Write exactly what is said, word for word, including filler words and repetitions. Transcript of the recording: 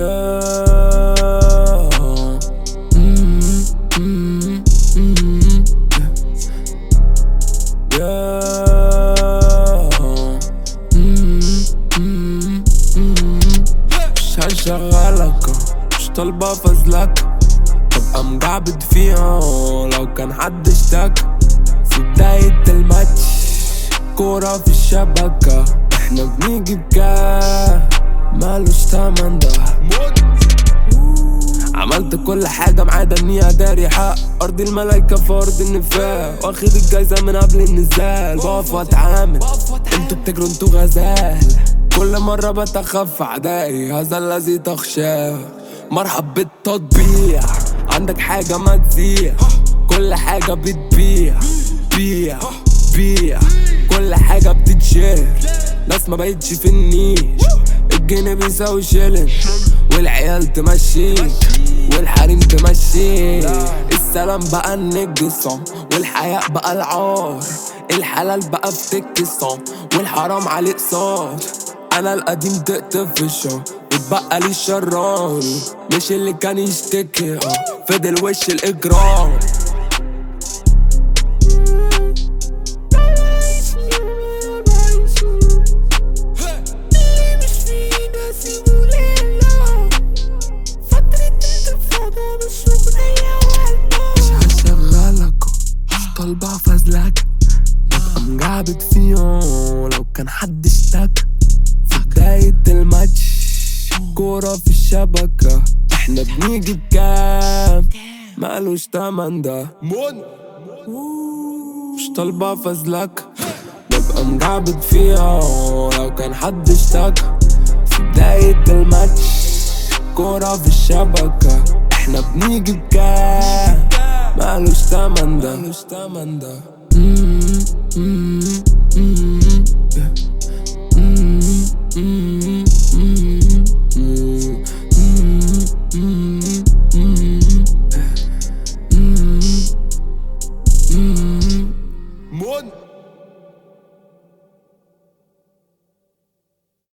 مش هشغلك مش طالبة فازلك، ببقى مجعبد فيها لو كان حد اشتكى. في بداية الماتش كورة في الشبكة، احنا بنيجي بكام مالوش تمن ده. عملت كل حاجة ما عدا اني اداري حق ارض الملايكة في ارض النفاق، واخد الجايزة من قبل النزال. بقف واتعامل انتوا بتجروا انتوا غزال، كل مرة بتخفى اعدائي هذا الذي تخشاه. مرحب بالتطبيع عندك حاجة ما تزيع، كل حاجة بتبيع بيع بيع، كل حاجة بتتشهر ناس ما بقتش في النيش. الجنيه بيساوي شيلن والعيال تمشيك والحريم تمشيك. السلام بقى النجسة والحياء بقى العار، الحلال بقى في تكسة والحرام عليه قصار. انا القديم تقتفشه واتبقى لي الشرار، مش اللي كان يشتكي فضل وش الاجرام. طالبة فازلك ببقى مجعبد فيهم لو كان حد اشتكى. في بداية الماتش كورة في الشبكة، احنا بنيجي بكام مالوش تمن ده. مش طالبة فازلك ببقى مجعبد فيها لو كان حد اشتكى. في بداية الماتش كورة في الشبكة، احنا بنيجي بكام مالوش تمن ده مالوش تمن ده. Mm-hmm.